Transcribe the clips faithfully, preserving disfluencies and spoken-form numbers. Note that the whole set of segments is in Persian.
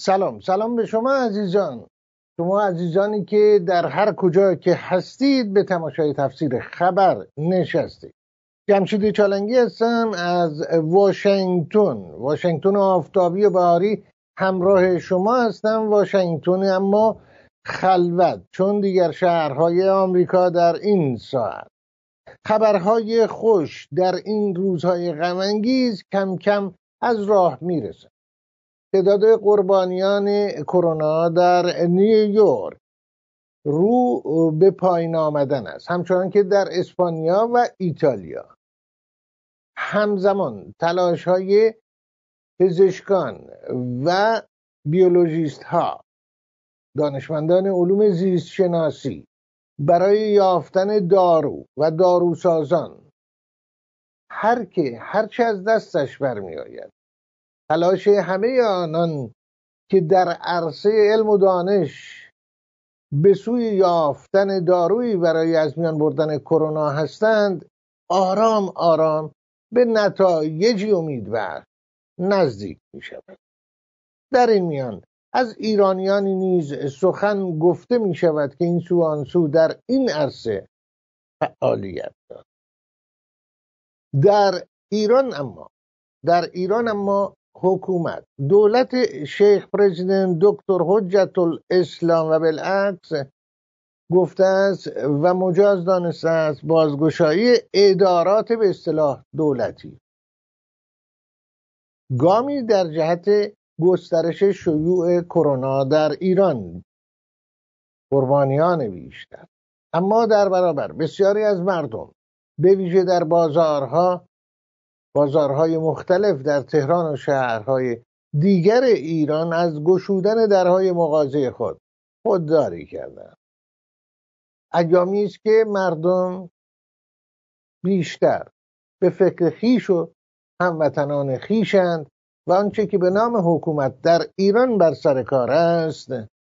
سلام سلام به شما عزیزان، شما عزیزانی که در هر کجا که هستید به تماشای تفسیر خبر نشستید. جمشید چالنگی هستم از واشنگتن واشنگتن آفتابی و بهاری همراه شما هستم. واشنگتن اما خلوت، چون دیگر شهرهای آمریکا در این ساعت خبرهای خوش در این روزهای غم انگیز کم کم از راه میرسه. تعداد قربانیان کرونا در نیویورک رو به پایین آمدن است، همچنان که در اسپانیا و ایتالیا. همزمان تلاش های پزشکان و بیولوژیست ها، دانشمندان علوم زیست شناسی برای یافتن دارو و داروسازان، هر که هرچه از دستش برمی آید، تلاش همه آنان که در عرصه علم و دانش به سوی یافتن دارویی برای از میان بردن کرونا هستند، آرام آرام به نتایجی امیدوار نزدیک می شود. در این میان از ایرانیانی نیز سخن گفته می شود که این سو آن سو در این عرصه فعالیت دارد. در ایران اما در ایران اما حکومت، دولت شیخ پرزیدنت دکتر حجت الاسلام و بالعکس گفته است و مجاز دانسته است بازگشایی ادارات به اصطلاح دولتی گامی در جهت گسترش شیوع کرونا در ایران، قربانیان بیشتر، اما در برابر بسیاری از مردم به ویژه در بازارها بازارهای مختلف در تهران و شهرهای دیگر ایران از گشودن درهای مغازه خود خودداری کردند. ایامی است که مردم بیشتر به فکر خویش و هموطنان خویشند و آنچه که به نام حکومت در ایران بر سر کار است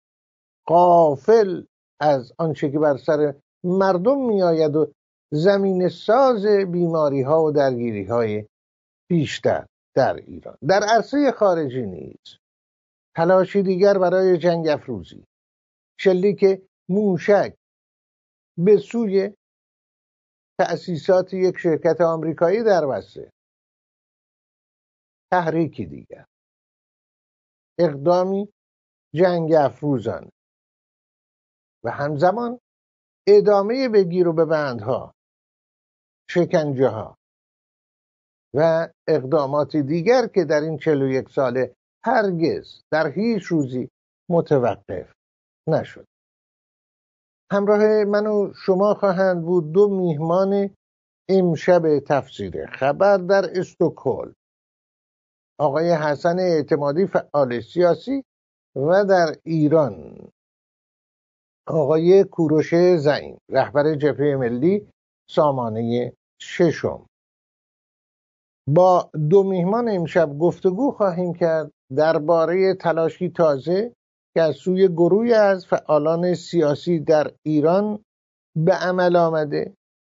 غافل از آنچه که بر سر مردم می آید و زمین ساز بیماری ها و درگیری های بیشتر در ایران. در عرصه خارجی نیز تلاشی دیگر برای جنگ افروزی، شلیک موشک به سوی تأسیسات یک شرکت آمریکایی در بسته، تحریکی دیگر، اقدامی جنگ افروزان و همزمان ادامه بگیر و ببندها، شکنجه ها و اقدامات دیگر که در این چهل و یک ساله هرگز در هیچ روزی متوقف نشد. همراه من و شما خواهند بود دو میهمان امشب تفسیر خبر در استکهلم، آقای حسن اعتمادی فعال سیاسی و در ایران آقای کوروش زعیم رهبر جبهه ملی سامانه ششم. با دو میهمان امشب گفتگو خواهیم کرد درباره تلاشی تازه که از سوی گروهی از فعالان سیاسی در ایران به عمل آمده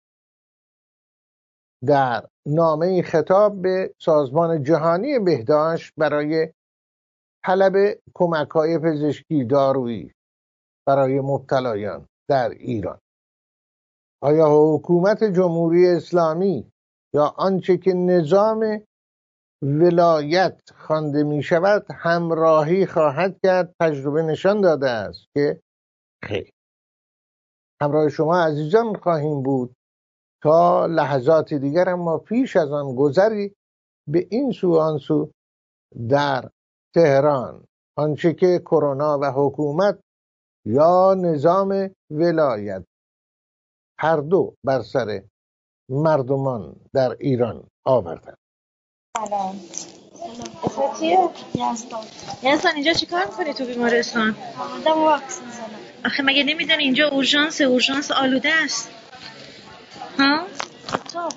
در نامه خطاب به سازمان جهانی بهداشت برای طلب کمک‌های پزشکی دارویی برای مبتلایان در ایران. آیا حکومت جمهوری اسلامی یا آنچه که نظام ولایت خوانده می شود همراهی خواهد کرد؟ تجربه نشان داده است که خیر. همراه شما عزیزان خواهیم بود تا لحظات دیگر، اما پیش از آن گذری به این سو آن سو در تهران، آنچه که کرونا و حکومت یا نظام ولایت هر دو بر سر مردمان در ایران آوردن. سلام. اسمت چیه؟ یزدان. یزدان اینجا چی کار میکنی تو بیمارستان؟ آمدم واکسن زدم. آخه مگه نمیدونی اینجا اورژانس اورژانس آلوده است؟ ها؟ تو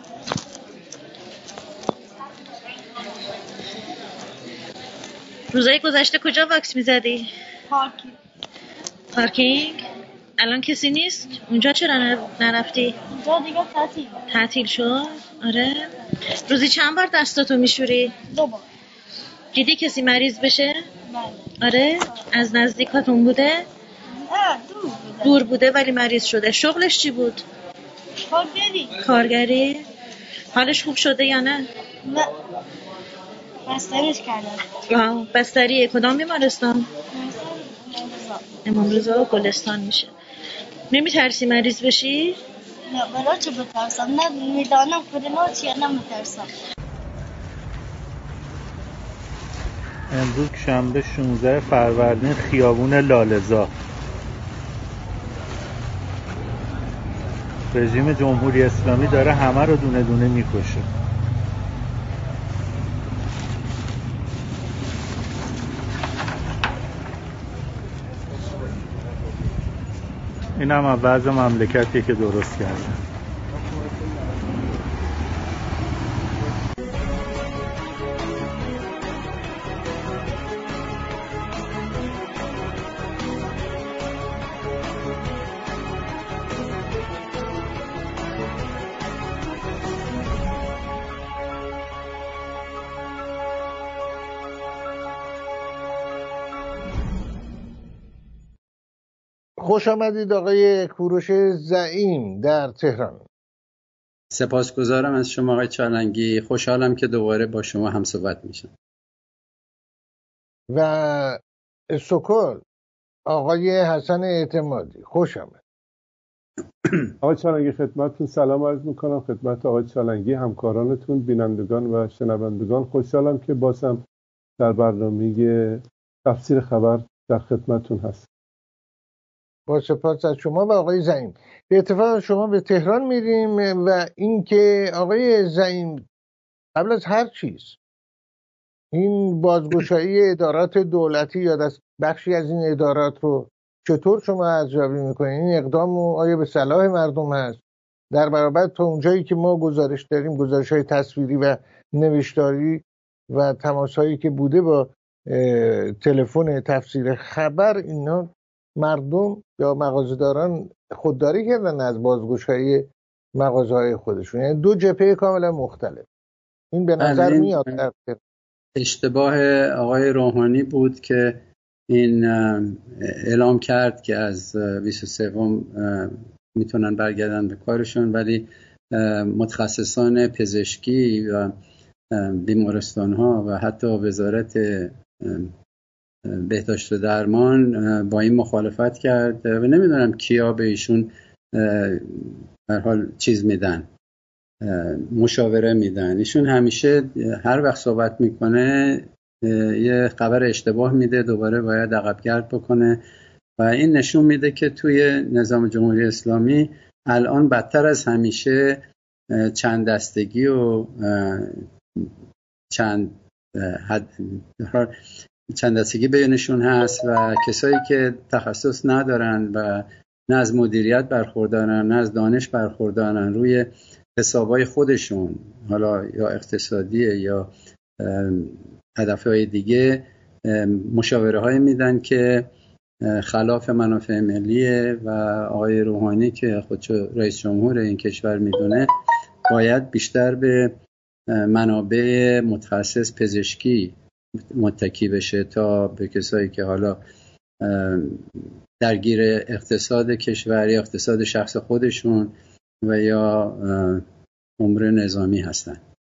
روزای گذشته کجا واکس میزدی؟ پارکینگ. پارکینگ؟ الان کسی نیست؟ اونجا چرا نرفتی؟ اونجا دیگه تعطیل. تعطیل شد؟ آره. روزی چند بار دستاتو میشوری؟ دو بار. دیدی کسی مریض بشه؟ بله. آره از نزدیکاتون بوده؟ نه دور بوده. دور بوده ولی مریض شده. شغلش چی بود؟ کارگری. کارگری؟ حالش خوب شده یا نه؟ نه بستریش کردن. آه بستری کدام بیمارستان؟ امام رضا گلستان میشه. نمیترسی مریض بشی؟ نه برای چه بترسم؟ نه میدانم کرونا چیه، نه میترسم. امروز شنبه شانزده فروردین خیابون لاله‌زار. رژیم جمهوری اسلامی داره همه رو دونه دونه میکشه. این هم وضع مملکتی که درست کرده. خوش آمدید آقای کوروش زعیم در تهران. سپاسگزارم از شما آقای چالنگی. خوشحالم که دوباره با شما هم صحبت میشم. و سکل آقای حسن اعتمادی، خوش آمد. آقای چالنگی خدمتتون سلام عرض میکنم، خدمت آقای چالنگی، همکارانتون، بینندگان و شنوندگان. خوشحالم که بازم در برنامه تفسیر خبر در خدمتتون هست. با سپاس از شما و آقای زعیم. به اتفاق شما به تهران میریم و اینکه آقای زعیم قبل از هر چیز این بازگشایی ادارات دولتی یا دست بخشی از این ادارات رو چطور شما ارزیابی میکنید؟ این اقدام آیا به صلاح مردم هست؟ در برابر تا اونجایی که ما گزارش داریم، گزارش‌های تصویری و نوشتاری و تماس‌هایی که بوده با تلفن تفسیر خبر، اینا مردم یا مغازه‌داران خودداری کردن از بازگشایی مغازه‌های خودشون، یعنی دو جبهه کاملا مختلف. این به نظر میاد در اشتباه آقای روحانی بود که این اعلام کرد که از بیست و سوم میتونن برگردن به کارشون، ولی متخصصان پزشکی و بیمارستان ها و حتی وزارت بهداشت و درمان با این مخالفت کرد و نمیدونم کیا به ایشون هر حال چیز میدن، مشاوره میدن. ایشون همیشه هر وقت صحبت میکنه یه خبر اشتباه میده، دوباره باید عقبگرد بکنه و این نشون میده که توی نظام جمهوری اسلامی الان بدتر از همیشه چند دستگی و چند حد چند دستگی بینشون هست و کسایی که تخصص ندارن و نه از مدیریت برخوردارن نه از دانش برخوردارن، روی حسابای خودشون، حالا یا اقتصادیه یا هدفهای دیگه، مشاوره های میدن که خلاف منافع ملیه و آقای روحانی که خودشو رئیس جمهور این کشور میدونه باید بیشتر به منابع متخصص پزشکی متکی بشه تا به کسایی که حالا درگیر اقتصاد کشور یا اقتصاد شخص خودشون و یا امور نظامی هستن.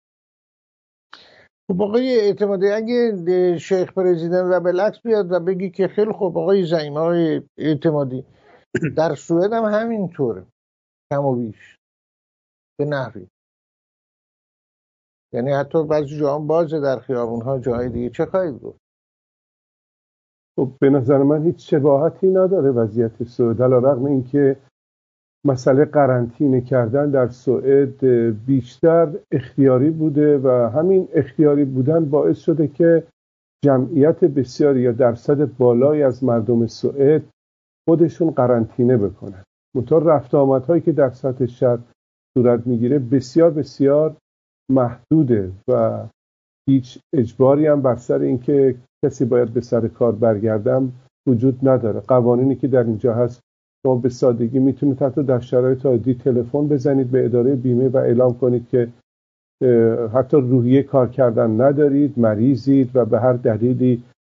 خب آقای اعتمادی، اگه شیخ پرزیدنت و بالعکس بیاد و بگی که خیلی خوب آقای زعیم، آقای اعتمادی، در سوئد هم همینطوره کم و بیش به نحوی، یعنی حتی بعضی جاها بازه در خیابون‌ها، جاهای دیگه، چه خواهید گفت؟ خب به نظر من هیچ شباهتی نداره وضعیت سوئد، علی‌رغم اینکه مسئله قرنطینه کردن در سوئد بیشتر اختیاری بوده و همین اختیاری بودن باعث شده که جمعیت بسیاری یا درصد بالایی از مردم سوئد خودشون قرنطینه بکنن. منتها رفت آمدهایی که در سطح شهر صورت میگیره بسیار بسیار محدوده و هیچ اجباری هم بر سر اینکه کسی باید به سر کار برگردم وجود نداره. قوانینی که در اینجا هست، شما به سادگی میتونید حتی در شرایط عادی تلفن بزنید به اداره بیمه و اعلام کنید که حتی روحیه کار کردن ندارید، مریضید و به هر دلیلی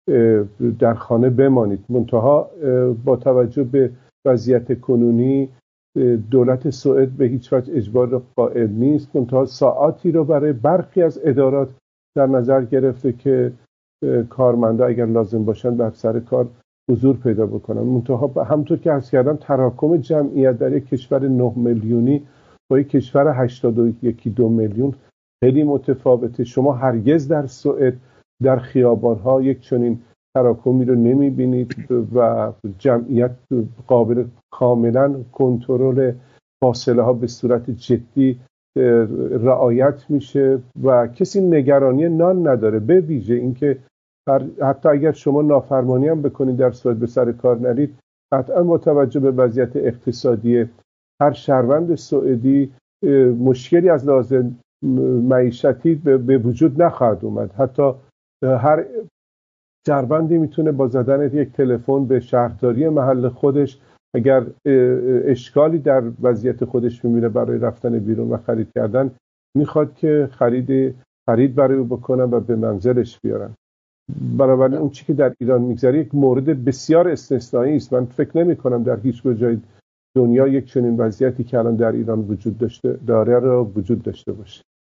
در خانه بمانید. منتها با توجه به وضعیت کنونی دولت سوئد به هیچ وجه اجبار قائل نیست، منتها ساعاتی رو برای برخی از ادارات در نظر گرفته که کارمندا اگر لازم باشن بر سر کار حضور پیدا بکنن. منتها همونطور که عرض کردم تراکم جمعیت در یک کشور نه میلیونی با یک کشور هشتاد و یک دو میلیون خیلی متفاوته. شما هرگز در سوئد در خیابان‌ها یک چنین تراکمی رو نمی‌بینید و جمعیت قابل کاملا کنترل فاصله ها به صورت جدی رعایت میشه و کسی نگرانی نان نداره. به ویژه اینکه حتی اگر شما نافرمانی هم بکنید در سوئد به سر کار نرید، قطعا با توجه به وضعیت اقتصادی هر شهروند سوئدی مشکلی از لحاظ معیشتی به وجود نخواهد اومد. حتی هر شهروندی میتونه با زدن یک تلفن به شهرداری محل خودش اگر اشکالی در وضعیت خودش میبینه برای رفتن بیرون و خرید کردن، میخواد که خرید خرید برای او بکنن و به منزلش بیارن. بنابراین اون چی که در ایران میگذره یک مورد بسیار استثنایی است. من فکر نمی کنم در هیچ جای دنیا یک چنین وضعیتی که الان در ایران وجود داشته داره را وجود داشته باشه.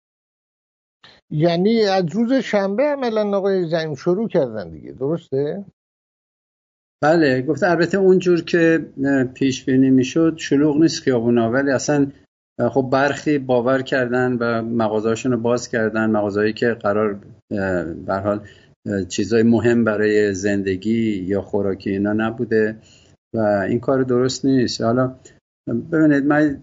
یعنی از روز شنبه عملا آقای زعیم شروع کردن دیگه، درسته؟ بله گفته. البته اونجور که پیش بینی میشد شلوغ نیست خیابونا، ولی اصلا خب برخی باور کردن و مغازه‌هاشون رو باز کردن، مغازه‌ای که قرار به هر حال چیزای مهم برای زندگی یا خوراکی اینا نبوده و این کار درست نیست. حالا ببینید من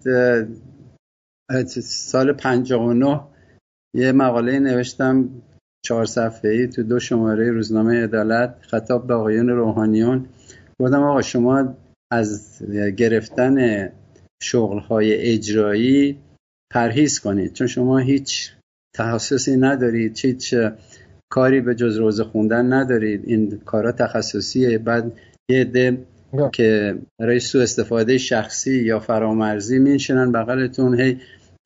سال پنجاه و نه یه مقاله نوشتم چهار صفحه‌ای تو دو شماره روزنامه عدالت خطاب به آقایون روحانیون. گفتم آقا شما از گرفتن شغل‌های اجرایی پرهیز کنید، چون شما هیچ تخصصی ندارید، هیچ کاری به جز روزه خوندن ندارید، این کارا تخصصیه. بعد یه عده که برای سوء استفاده شخصی یا فرامرزی میشینن بغلتون، هی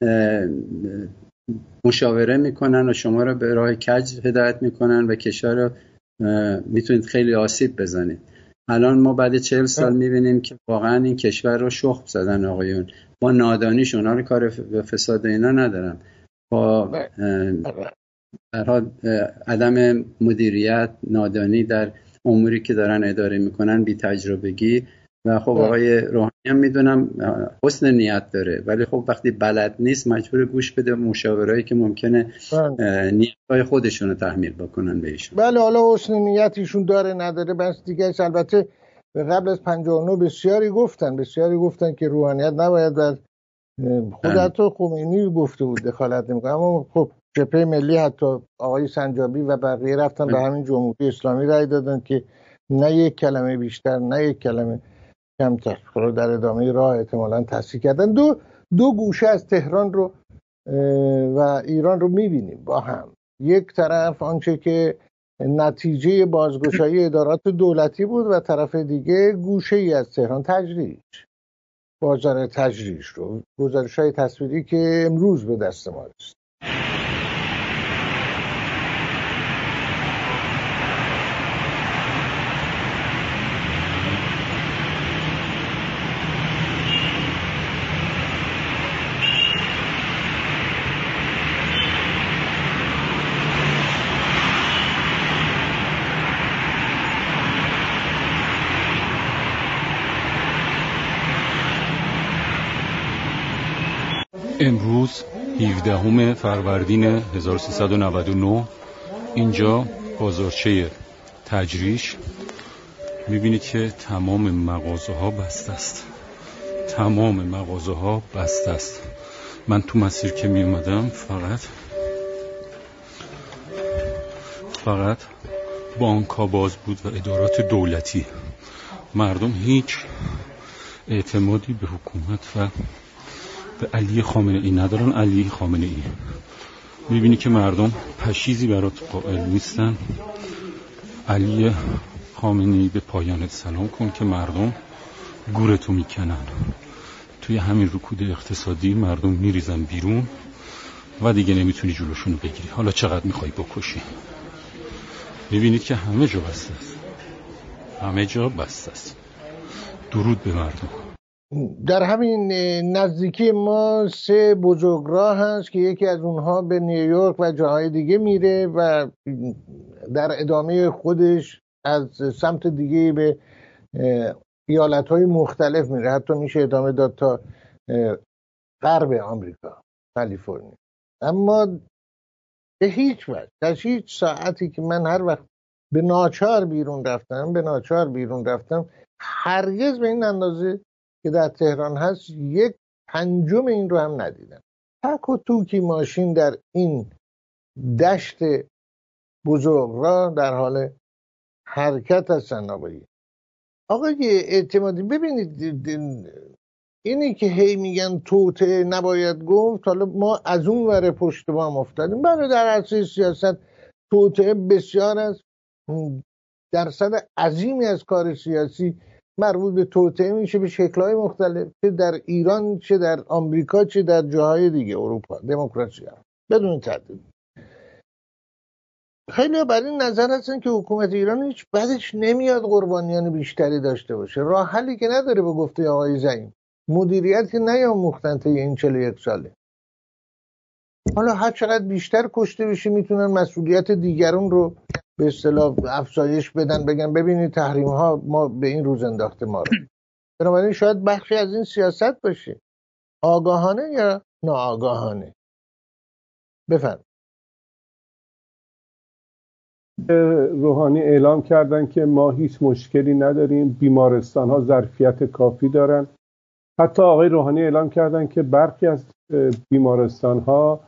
مشاوره میکنن و شما رو به راه کج هدایت میکنن و کشور رو میتونید خیلی آسیب بزنید. الان ما بعد چهل سال میبینیم که واقعا این کشور رو شخم زدن آقایون با نادانیش. اونا رو کار فساد اینا ندارن، با برای عدم مدیریت، نادانی در اموری که دارن اداره میکنن، بی تجربگی. و خب آقای روحانی هم میدونم حسن نیت داره، ولی خب وقتی بلد نیست مجبور گوش بده مشاورایی که ممکنه نیت‌های خودشون رو تحمیل بکنن بهشون. بله حالا حسن نیتیشون داره نداره بس دیگه. البته قبل از پنجاه و نه بسیاری گفتن بسیاری گفتن که روحانیت نباید در خود حتی خمینی گفته بود دخالت نمیکنه، اما خب جبهه ملی حتی آقای سنجابی و بقیه رفتن به همین جمهوری اسلامی رای دادن که نه یک کلمه بیشتر نه یک کلمه کمتر. خب در ادامه راه احتمالاً تصحیح کردن. دو دو گوشه از تهران رو و ایران رو میبینیم با هم. یک طرف آنچه که نتیجه بازگشایی ادارات دولتی بود و طرف دیگه گوشه ای از تهران تجریش، بازار تجریش رو، گزارش‌های تصویری که امروز به دست ما رسید. امروز هفدهم فروردین هزار و سیصد و نود و نه اینجا بازارچه تجریش. میبینید که تمام مغازه ها بسته است، تمام مغازه ها بسته است. من تو مسیر که میومدم فقط فقط بانک ها باز بود و ادارات دولتی. مردم هیچ اعتمادی به حکومت و به علی خامنه ای ندارن. علی خامنه ای میبینی که مردم پشیزی برات قائل نیستن. علی خامنه ای به پایانت سلام کن که مردم گورتو میکنن. توی همین رکود اقتصادی مردم میریزن بیرون و دیگه نمیتونی جلوشونو بگیری. حالا چقدر میخوای بکشی؟ میبینید که همه جا بسته است، همه جا بسته است. درود به مردم. در همین نزدیکی ما سه بزرگراه هست که یکی از اونها به نیویورک و جاهای دیگه میره و در ادامه خودش از سمت دیگه به ایالت‌های مختلف میره، حتی میشه ادامه داد تا غرب آمریکا، کالیفرنیا. اما به هیچ وجه در هیچ ساعتی که من هر وقت به ناچار بیرون رفتم به ناچار بیرون رفتم هرگز به این اندازه که در تهران هست یک پنجم این رو هم ندیدم. تک و توکی ماشین در این دشت بزرگراه در حال حرکت هستن. آقای آقای اعتمادی، ببینید اینی که هی میگن توطئه نباید گفت، حالا ما از اون ور پشت بام افتادیم. برای در عرصه سیاست توطئه بسیار است، درصد عظیمی از کار سیاسی مربوط به توطئه میشه به شکل‌های مختلف، چه در ایران چه در آمریکا چه در جاهای دیگه اروپا. دموکراسی هم بدون تردید. خیلی بر این نظر هستن که حکومت ایران هیچ بدش نمیاد قربانیان بیشتری داشته باشه. راه حلی که نداره به گفته آقای زعیم، مدیریت که نیاموختن طی این چهل و یک ساله. حالا هر چقدر بیشتر کشته بشه میتونن مسئولیت دیگران رو به اصطلاح افزایش بدن، بگن ببینید تحریم ها ما به این روز انداخته ما رو. بنابراین شاید بخشی از این سیاست باشه، آگاهانه یا ناآگاهانه. بفرمایید. روحانی اعلام کردن که ما هیچ مشکلی نداریم، بیمارستان ها ظرفیت کافی دارن. حتی آقای روحانی اعلام کردن که برخی از بیمارستان ها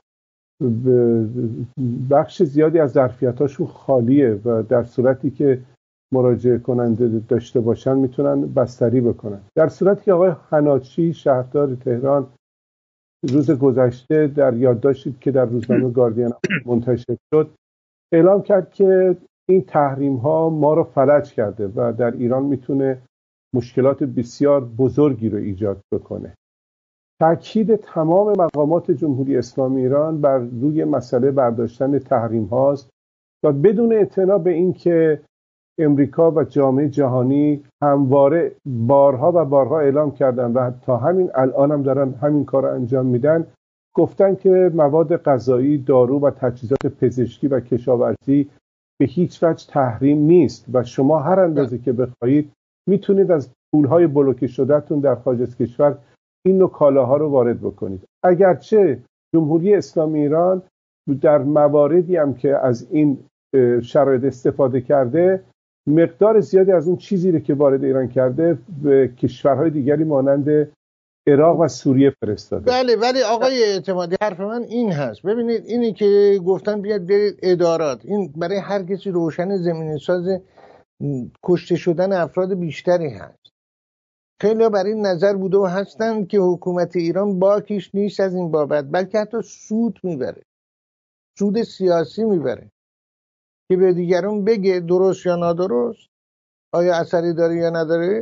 بخش زیادی از ظرفیتاشون خالیه و در صورتی که مراجعه کننده داشته باشن میتونن بستری بکنن. در صورتی که آقای حناچی شهردار تهران روز گذشته در یادداشتی که در روزنامه گاردین منتشر شد اعلام کرد که این تحریم ها ما رو فلج کرده و در ایران میتونه مشکلات بسیار بزرگی رو ایجاد بکنه. تأکید تمام مقامات جمهوری اسلامی ایران بر روی مسئله برداشتن تحریم هاست و بدون اعتنا به این که امریکا و جامعه جهانی همواره بارها و بارها اعلام کردن و تا همین الان هم دارن همین کار رو انجام میدن، گفتن که مواد غذایی، دارو و تجهیزات پزشکی و کشاورزی به هیچ وجه تحریم نیست و شما هر اندازه که بخواهید میتونید از پولهای بلوکه شدهتون در خارج از کشور این نوع کالاها رو وارد بکنید. اگرچه جمهوری اسلامی ایران در مواردی هم که از این شرایط استفاده کرده مقدار زیادی از اون چیزی رو که وارد ایران کرده به کشورهای دیگری مانند عراق و سوریه فرستاده. بله ولی آقای اعتمادی حرف من این هست، ببینید اینی که گفتن بیاد برید ادارات، این برای هر کسی روشن زمینه ساز کشته شدن افراد بیشتری هست. خیلی بر این نظر بوده و هستن که حکومت ایران باکیش نیست از این بابت، بلکه حتی سود میبره، سود سیاسی میبره که به دیگران بگه درست یا نادرست، آیا اثری داره یا نداره،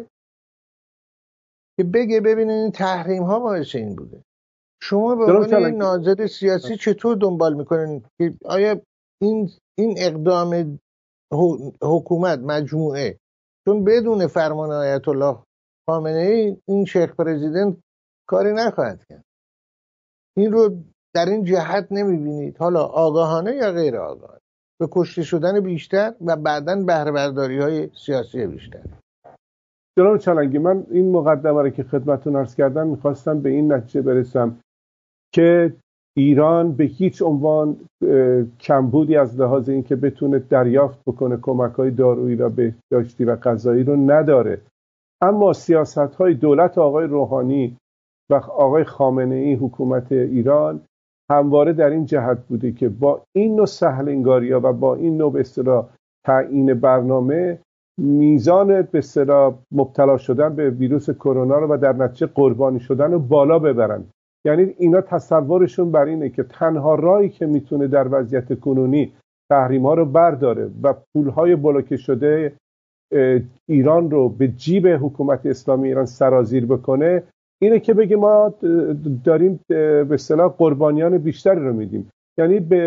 که بگه ببینید این تحریم ها باعث این بوده. شما به عنوان ناظر سیاسی چطور دنبال میکنین که آیا این این اقدام حکومت مجموعه، چون بدون فرمان آیت الله خامنه ای این شیخ پرزیدنت کاری نخواهد کرد، این رو در این جهت نمیبینید حالا آگاهانه یا غیر آگاهانه به کشته شدن بیشتر و بعداً بهره برداری های سیاسی بیشتر؟ جناب چالنگی، من این مقدمه رو که خدمتتون عرض کردم میخواستم به این نتیجه برسم که ایران به هیچ عنوان کمبودی از لحاظ این که بتونه دریافت بکنه کمک‌های دارویی و بهداشتی و غذایی رو نداره، اما سیاست‌های دولت آقای روحانی و آقای خامنه‌ای حکومت ایران همواره در این جهت بوده که با این نوع سهل انگاری‌ها و با این نوع به اصطلاح تعیین برنامه میزان به اصطلاح مبتلا شدن به ویروس کرونا رو و در نتیجه قربانی شدن رو بالا ببرن. یعنی اینا تصورشون بر اینه که تنها راهی که میتونه در وضعیت کنونی تحریم‌ها رو برداره و پول‌های بلوکه شده ایران رو به جیب حکومت اسلامی ایران سرازیر بکنه اینه که بگه ما داریم به اصطلاح قربانیان بیشتری رو میدیم. یعنی به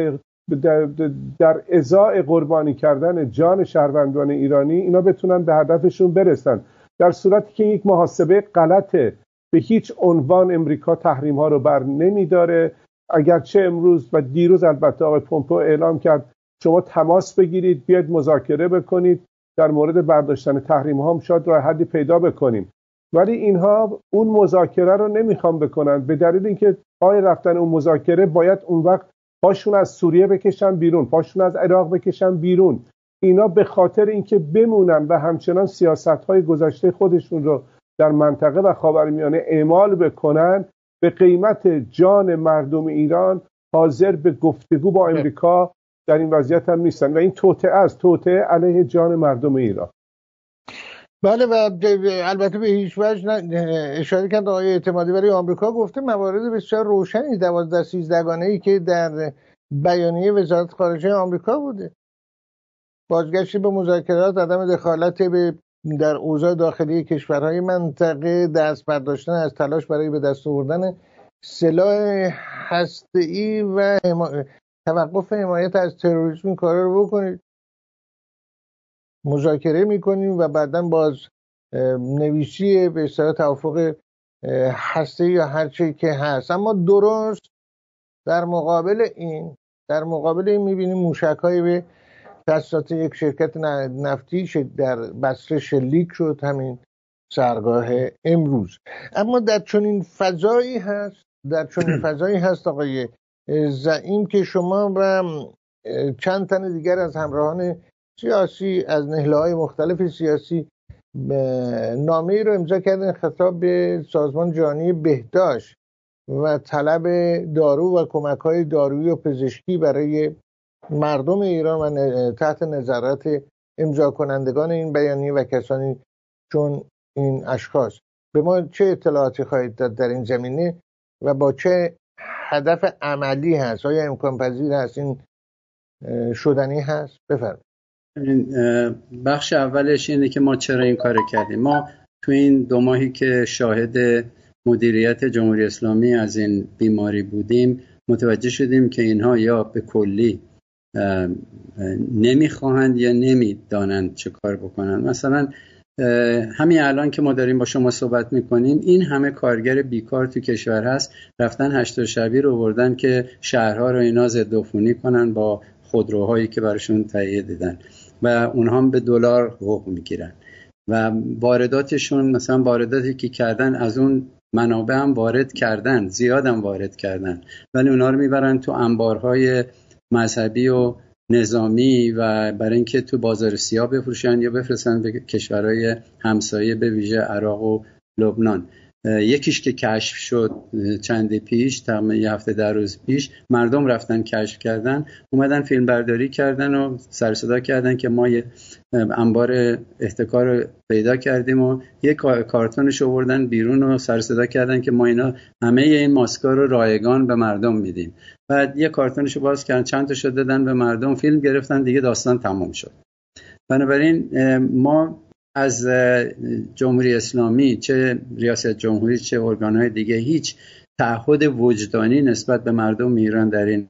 در, در ازای قربانی کردن جان شهروندان ایرانی اینا بتونن به هدفشون برسن. در صورتی که یک محاسبه غلطه، به هیچ عنوان امریکا تحریم ها رو بر نمیداره. اگرچه امروز و دیروز البته آقای پومپئو اعلام کرد شما تماس بگیرید بیاید مذاکره بکنید، در مورد برداشتن تحریم ها هم شاید راه حلی پیدا بکنیم، ولی اینها اون مذاکره رو نمیخوان بکنن به دلیل اینکه پای رفتن اون مذاکره باید اون وقت پاشون از سوریه بکشن بیرون، پاشون از عراق بکشن بیرون. اینا به خاطر اینکه بمونن و همچنان سیاست‌های گذشته خودشون رو در منطقه و خاورمیانه اعمال بکنن، به قیمت جان مردم ایران حاضر به گفتگو با امریکا در این وضعیت هم نیستن و این توطئه است، توطئه علیه جان مردم ایران. بله و البته به هیچ وجه اشاره کرد آقای اعتمادی برای آمریکا گفته موارد بسیار روشنی دوازده سیزدهگانه‌ای که در بیانیه وزارت خارجه آمریکا بوده، بازگشت به مذاکرات، عدم دخالت به در اوضاع داخلی کشورهای منطقه، دست برداشتن از تلاش برای به دست آوردن سلاح هسته‌ای و حما... توقف حمایت از تروریسم. این کارا رو بکنید، مذاکره میکنیم و بعداً باز نویسی به اصطلاح توافق هسته‌ای یا هر چی که هست. اما درست در مقابل این در مقابل این میبینیم موشک‌های به تاسیسات یک شرکت نفتی در بصره شلیک شد، همین سرگاه امروز. اما در چنین فضایی هست در چنین فضایی هست آقای زعیم که شما و چند تن دیگر از همراهان سیاسی از نهله‌های مختلف سیاسی نامه‌ای رو امضا کردن خطاب به سازمان جهانی بهداشت و طلب دارو و کمک‌های دارویی و پزشکی برای مردم ایران و تحت نظارت امضا کنندگان این بیانیه و کسانی چون این اشخاص. به ما چه اطلاعاتی خواهید داد در این زمینه و با چه هدف عملی هست؟ آیا امکان پذیر هست، این شدنی هست؟ بفرمایید. بخش اولش اینه که ما چرا این کار کردیم. ما تو این دو ماهی که شاهد مدیریت جمهوری اسلامی از این بیماری بودیم متوجه شدیم که اینها یا به کلی نمیخواهند یا نمیدانند چه کار بکنن. مثلا همین الان که ما داریم با شما صحبت میکنیم این همه کارگر بیکار تو کشور هست، رفتن هشت شبی رو بردن که شهرها رو اینا ضد عفونی کنن با خودروهایی که براشون تهیه دیدن و اونها هم به دلار حقوق میگیرن و وارداتشون مثلا وارداتی که کردن از اون منابع هم وارد کردن، زیاد هم وارد کردن، ولی اونها رو میبرن تو انبارهای مذهبی و نظامی و برای اینکه تو بازار سیاه بفروشن یا بفرستن به کشورهای همسایه به ویژه عراق و لبنان. یکیش که کشف شد چند پیش، تقریبا یه هفته در روز پیش، مردم رفتن کشف کردن، اومدن فیلم برداری کردن و سر صدا کردن که ما یه انبار احتکار رو پیدا کردیم و یه کارتونش آوردن بیرون و سر صدا کردن که ما اینا همه این ماسکا رو رایگان به مردم میدیم. بعد یه کارتونش رو باز کردن، چند تا شد دادن به مردم، فیلم گرفتن، دیگه داستان تمام شد. بنابراین ما از جمهوری اسلامی، چه ریاست جمهوری چه ارگان‌های دیگه، هیچ تعهد وجدانی نسبت به مردم ایران در این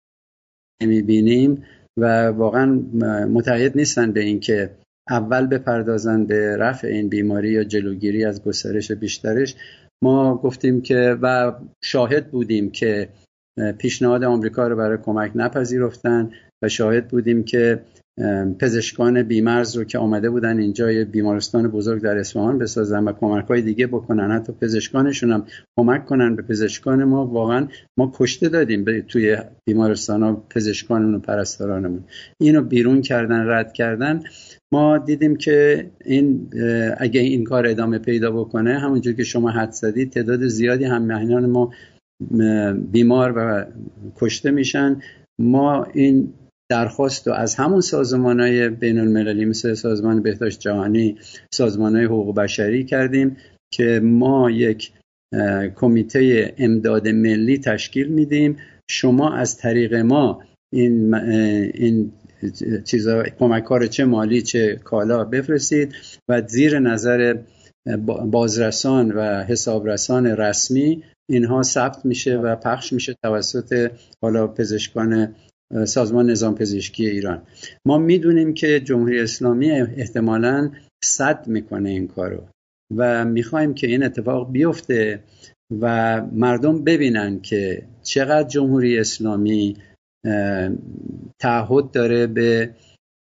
نمی‌بینیم و واقعا متعهد نیستن به این که اول بپردازن به رفع این بیماری یا جلوگیری از گسترش بیشترش. ما گفتیم که و شاهد بودیم که پیشنهاد آمریکا رو برای کمک نپذیرفتن و شاهد بودیم که پزشکان بیمرز رو که آمده بودن اینجا یه بیمارستان بزرگ در اصفهان بسازن و کمک‌های دیگه بکنن، حتی پزشکانشون هم کمک کنن به پزشکان ما. واقعا ما کشته دادیم توی بیمارستان‌ها پزشکانمون و پرستارانمون، اینو بیرون کردن، رد کردن. ما دیدیم که این اگه این کار ادامه پیدا بکنه، همونجور که شما حد زدید، تعداد زیادی هم‌نهادان ما بیمار و کشته میشن. ما این درخواست رو از همون سازمان‌های بین‌المللی مثل سازمان بهداشت جهانی، سازمان‌های حقوق بشری کردیم که ما یک کمیته امداد ملی تشکیل میدیم، شما از طریق ما این این چیزا کمک‌ها رو چه مالی چه کالا بفرستید و زیر نظر بازرسان و حسابرسان رسمی اینها ثبت میشه و پخش میشه توسط حالا پزشکان سازمان نظام پزشکی ایران. ما میدونیم که جمهوری اسلامی احتمالاً سد میکنه این کارو و میخوایم که این اتفاق بیفته و مردم ببینن که چقدر جمهوری اسلامی تعهد داره به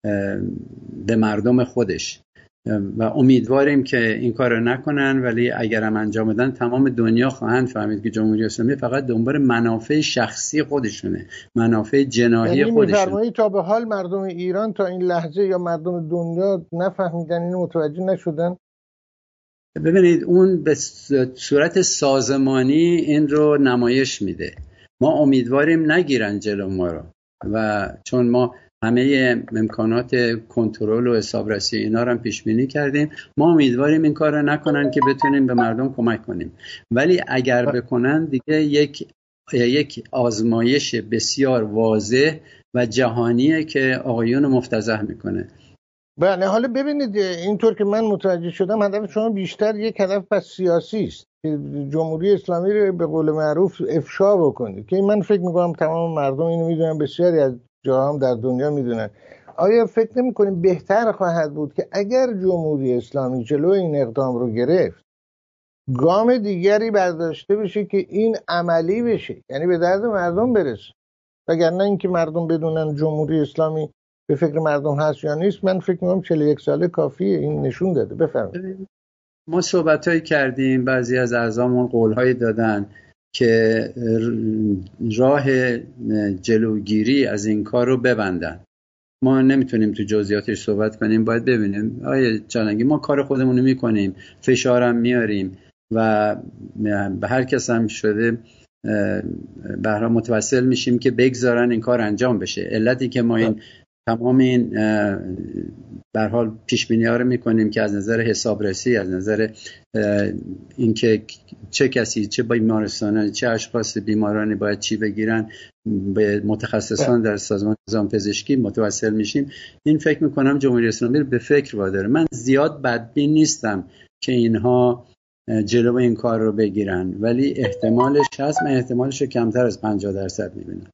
به مردم خودش و امیدواریم که این کارو نکنن، ولی اگر هم انجام بدن تمام دنیا خواهند فهمید که جمهوری اسلامی فقط دنبال منافع شخصی خودشونه، منافع جناحی یعنی خودشونه. می‌فرمایید تا به حال مردم ایران تا این لحظه یا مردم دنیا نفهمیدن، اینو متوجه نشدن؟ ببینید اون به صورت سازمانی این رو نمایش میده. ما امیدواریم نگیرن جلو ما رو و چون ما همه امکانات کنترل و حسابرسی اینا رو هم پیش بینی کردیم، ما امیدواریم این کار رو نکنن که بتونیم به مردم کمک کنیم. ولی اگر بکنن دیگه یک یک آزمایش بسیار واضح و جهانیه که آقایون مفتضح میکنه. بله، حالا ببینید اینطور که من متوجه شدم هدف شما بیشتر یک هدف پس سیاسی است که جمهوری اسلامی رو به قول معروف افشا بکنید، که من فکر میکنم تمام مردم اینو میدونن، بسیاری از جاها هم در دنیا میدونن. آیا فکر نمیکنیم بهتر خواهد بود که اگر جمهوری اسلامی جلو این اقدام رو گرفت، گام دیگری برداشته بشه که این عملی بشه، یعنی به درد مردم برسه، وگرنه اینکه مردم بدونن جمهوری اسلامی به فکر مردم هست یا نیست، من فکر میکنم چهل و یک ساله کافیه. این نشون داده. بفرمایید. ما صحبت‌هایی کردیم، بعضی از اعضامون قول‌هایی دادن که راه جلوگیری از این کار رو ببندن. ما نمیتونیم تو جزئیاتش صحبت کنیم، باید ببینیم. آیه چالنگی ما کار خودمون رو میکنیم، فشارم میاریم و به هر کس هم شده به هر حال متوسل میشیم که بگذارن این کار انجام بشه. علتی که ما این تمام این به هر حال پیش بینی ها رو میکنیم که از نظر حسابرسی، از نظر اینکه چه کسی چه بیمارستان چه اشخاص بیمارانی باید چی بگیرن، به متخصصان در سازمان نظام پزشکی متوسل میشیم. این فکر میکنم جمهوری اسلامی رو به فکر واداره. من زیاد بدبین نیستم که اینها جلو این کار رو بگیرن، ولی احتمالش هست. من احتمالش رو کمتر از پنجاه درصد میبینم.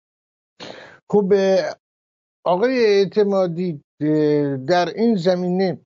خب آقای اعتمادی، در این زمینه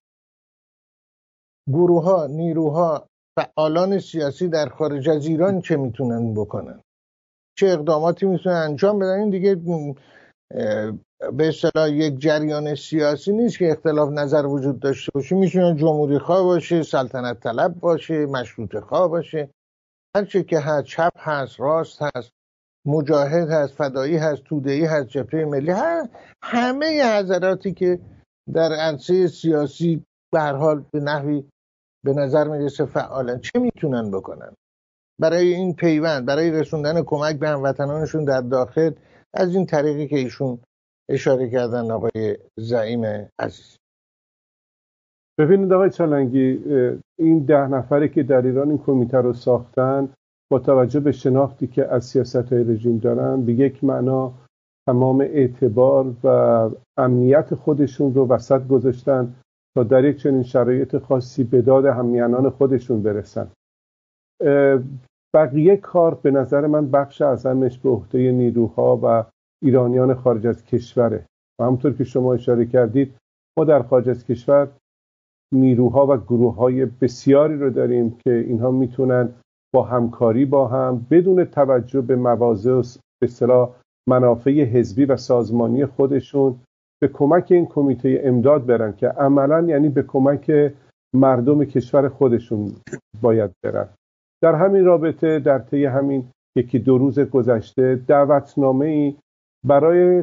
گروه ها، نیروها، فعالان سیاسی در خارج از ایران چه میتونن بکنن؟ چه اقداماتی میتونن انجام بدن؟ این دیگه به اصطلاح یک جریان سیاسی نیست که اختلاف نظر وجود داشته باشه. میتونه جمهوری خواه باشه، سلطنت طلب باشه، مشروطه خواه باشه، هر چه که هست، چپ هست، راست هست، مجاهد هست، فدایی هست، توده‌ای هست، جبهه ملی هست. همه حضراتی که در عرصه سیاسی به هر حال به نحوی به نظر میرسه فعالن، چه میتونن بکنن برای این پیوند، برای رسوندن کمک به هموطنانشون در داخل از این طریقی که ایشون اشاره کردن آقای زعیم عزیز؟ ببینید آقای چالنگی، این ده نفری که در ایران این کمیته رو ساختن با توجه به شناختی که از سیاست‌های رژیم دارن، به یک معنا تمام اعتبار و امنیت خودشون رو وسط گذاشتن تا در یک چنین شرایط خاصی به داد همیهنان خودشون برسن. بقیه کار به نظر من بخش اعظمش به عهده نیروها و ایرانیان خارج از کشوره و همونطور که شما اشاره کردید، ما در خارج از کشور نیروها و گروه‌های بسیاری رو داریم که اینها میتونن با همکاری با هم بدون توجه به مواضع و به اصطلاح منافع حزبی و سازمانی خودشون به کمک این کمیته امداد برن که عملاً یعنی به کمک مردم کشور خودشون باید برن. در همین رابطه در طی همین یکی دو روز گذشته دعوتنامه‌ای برای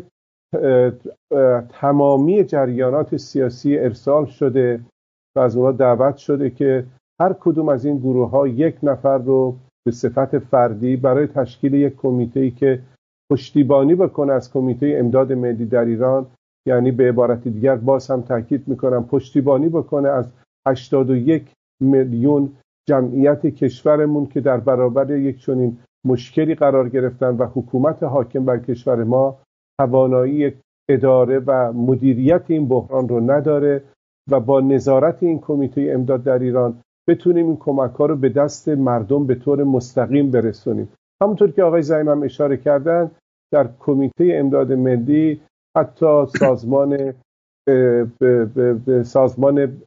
تمامی جریانات سیاسی ارسال شده و از اونها دعوت شده که هر کدوم از این گروه ها یک نفر رو به صفت فردی برای تشکیل یک کمیته‌ای که پشتیبانی بکنه از کمیته امداد ملی در ایران، یعنی به عبارت دیگر باز هم تاکید میکنم پشتیبانی بکنه از هشتاد و یک میلیون جمعیت کشورمون که در برابر یک چنین مشکلی قرار گرفتن و حکومت حاکم بر کشور ما توانایی اداره و مدیریت این بحران رو نداره و با نظارت این کمیته امداد در ایران بتونیم این کمک‌ها رو به دست مردم به طور مستقیم برسونیم. همونطور که آقای زعیم هم اشاره کردن، در کمیته امداد ملی حتی سازمان سازمان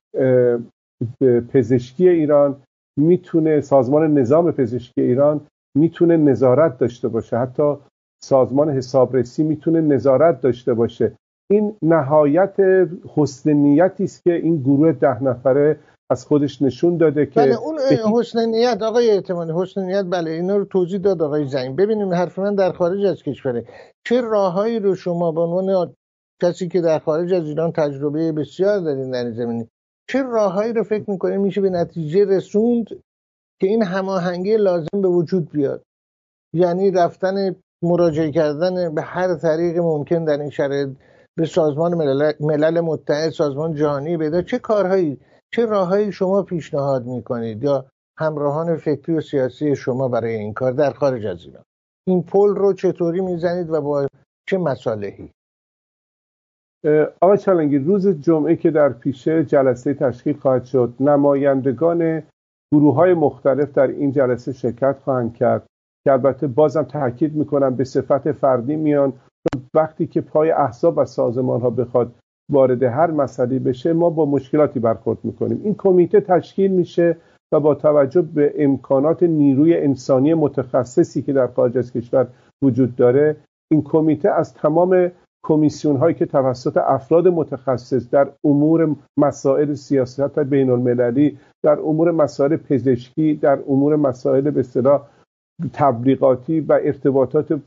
پزشکی ایران میتونه، سازمان نظام پزشکی ایران میتونه نظارت داشته باشه، حتی سازمان حسابرسی میتونه نظارت داشته باشه. این نهایت حسن نیتی است که این گروه ده نفره از خودش نشون داده که بله اون حسن نیت آقای اعتمادی، حسن نیت بله اینا رو توضیح داد آقای زعیم. ببینیم حرف من در خارج از کشوره، چه راههایی رو شما به عنوان کسی که در خارج از ایران تجربه بسیار دارین در این زمینه، چه راههایی رو فکر میکنید میشه به نتیجه رسوند که این هماهنگی لازم به وجود بیاد؟ یعنی رفتن مراجعه کردن به هر طریق ممکن در این شرایط به سازمان ملل, ملل متحد، سازمان جهانی بده، چه کارهایی، چه راههایی شما پیشنهاد میکنید یا همراهان فکری و سیاسی شما برای این کار در خارج از ایران؟ این پل رو چطوری میزنید و با چه مصالحی؟ آقای چالنگی، روز جمعه که در پیشه جلسه تشکیل خواهد شد، نمایندگان گروه‌های مختلف در این جلسه شرکت خواهند کرد که البته بازم تاکید میکنم به صفت فردی میان، وقتی که پای احزاب و سازمان ها بخواد وارد هر مسئله بشه ما با مشکلاتی برخورد میکنیم. این کمیته تشکیل میشه و با توجه به امکانات نیروی انسانی متخصصی که در خارج از کشور وجود داره، این کمیته از تمام کمیسیون هایی که توسط افراد متخصص در امور مسائل سیاست بین المللی، در امور مسائل پزشکی، در امور مسائل به اصطلاح تبلیغاتی و ارتباطات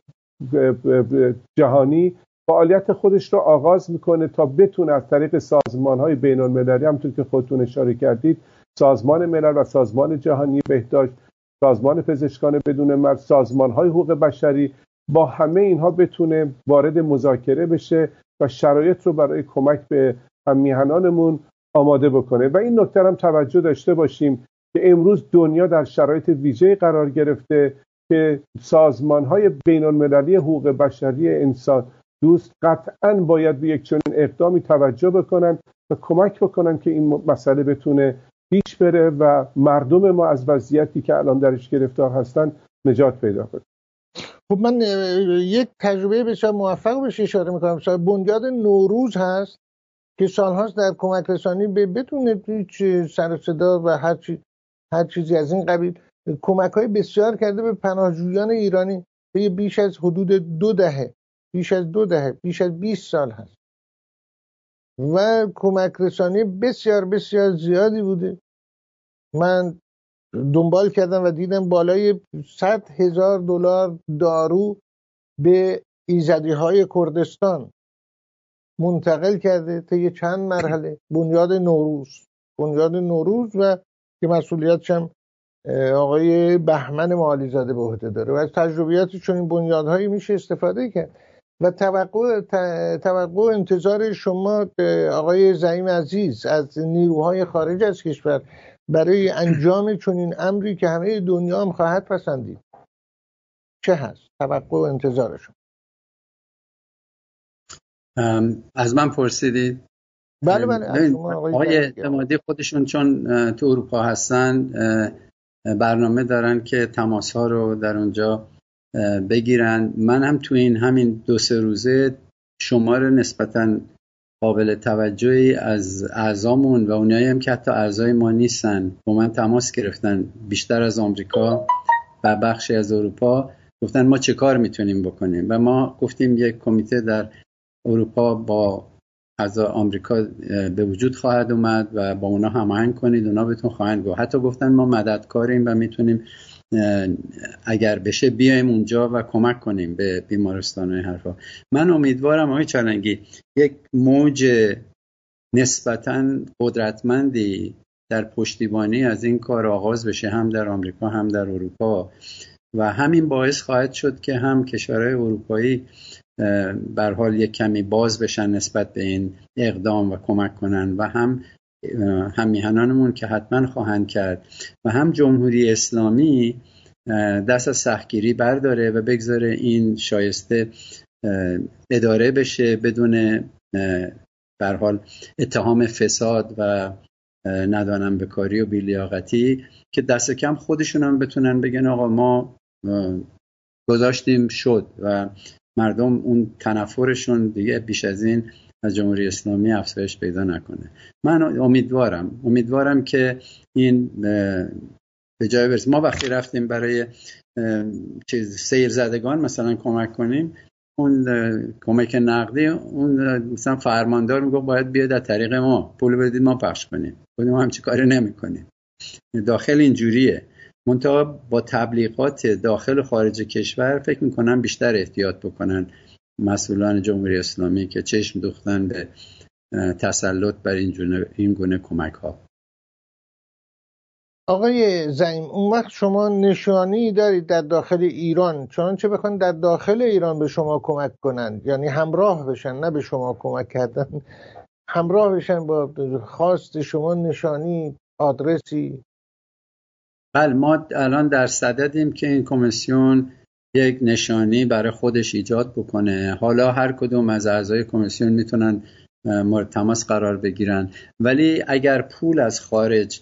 جهانی فعالیت خودش رو آغاز میکنه تا بتونه از طریق سازمان‌های بین المللی، همونطور که خودتون اشاره کردید، سازمان ملل و سازمان جهانی بهداشت، سازمان پزشکان بدون مرز، سازمان‌های حقوق بشری، با همه اینها بتونه وارد مذاکره بشه و شرایط رو برای کمک به هم‌میهنانمون آماده بکنه. و این نکته هم توجه داشته باشیم که امروز دنیا در شرایط ویژه‌ای قرار گرفته که سازمان‌های بین‌المللی حقوق بشری انسان دوست قطعاً باید به یک چنین اقدامی توجه بکنن و کمک بکنن که این مسئله بتونه پیش بره و مردم ما از وضعیتی که الان درش گرفتار هستن نجات پیدا کنه. خب من یک تجربه بسیار موفق بهش اشاره میکنم. بنیاد نوروز هست که سالهاست در کمک رسانی به بدون هیچ سر و صدا و هر چی هر چیزی از این قبیل کمک‌های بسیار کرده به پناهجویان ایرانی. به بیش از حدود دو دهه بیش از دو دهه بیش از بیست سال هست و کمک رسانی بسیار بسیار زیادی بوده. من دنبال کردم و دیدم بالای صد هزار دلار دارو به ایزدی‌های کردستان منتقل کرده طی چند مرحله. بنیاد نوروز بنیاد نوروز و که مسئولیتش هم آقای بهمن معالی‌زاده به عهده داره و از تجربیات چون این بنیادهایی میشه استفاده کرد. و توقع توقع انتظار شما آقای زعیم عزیز از نیروهای خارج از کشور برای انجام چنین امری که همه دنیا هم خواهد پسندید چه هست؟ توقع و انتظار شما؟ از من پرسیدید؟ بله بله از شما آقای اعتمادی خودشون چون تو اروپا هستن برنامه دارن که تماس ها رو در اونجا بگیرن. من هم تو این همین دو سه روزه شمار نسبتاً قابل توجهی از اعضامون و اونایی هم که حتی اعضای ما نیستن با من تماس گرفتن، بیشتر از آمریکا و بخشی از اروپا، گفتن ما چه کار میتونیم بکنیم و ما گفتیم یک کمیته در اروپا با از آمریکا به وجود خواهد اومد و با اونا هماهنگ کنید، اونا بهتون خواهند گفت. حتی گفتن ما مددکاریم و میتونیم اگر بشه بیایم اونجا و کمک کنیم به بیمارستان‌های حرفا. من امیدوارم آقای چالنگی یک موج نسبتاً قدرتمندی در پشتیبانی از این کار آغاز بشه، هم در آمریکا هم در اروپا، و همین باعث خواهد شد که هم کشورهای اروپایی به هر حال یک کمی باز بشن نسبت به این اقدام و کمک کنن و هم هم میهنانمون که حتما خواهند کرد و هم جمهوری اسلامی دست از سختگیری برداره و بگذاره این شایسته اداره بشه بدون به هر حال اتهام فساد و ندانم بکاری و بی‌لیاقتی، که دست کم خودشون هم بتونن بگن آقا ما گذاشتیم شد و مردم اون تنفرشون دیگه بیش از این از جمهوری اسلامی افزایش پیدا نکنه. من امیدوارم امیدوارم که این به جای برسه. ما وقتی رفتیم برای چیز سیر زدگان مثلا کمک کنیم، اون کمک نقدی، اون مثلا فرماندار میگه باید بیاد از طریق ما پول بدید ما پخش کنیم، خودمون هم چه کاری نمی‌کنیم. داخل اینجوریه. منتها با تبلیغات داخل و خارج کشور فکر میکنم بیشتر احتیاط بکنن مسئولان جمهوری اسلامی که چشم دوختن به تسلط بر این, این گونه کمک ها. آقای زعیم، اون وقت شما نشانی دارید در داخل ایران چنانچه بخوان در داخل ایران به شما کمک کنن، یعنی همراه بشن، نه به شما کمک کردن، همراه بشن با خواست شما، نشانی، آدرسی؟ بله، ما الان در صددیم که این کمیسیون یک نشانی برای خودش ایجاد بکنه. حالا هر کدوم از اعضای کمیسیون میتونن مورد تماس قرار بگیرن، ولی اگر پول از خارج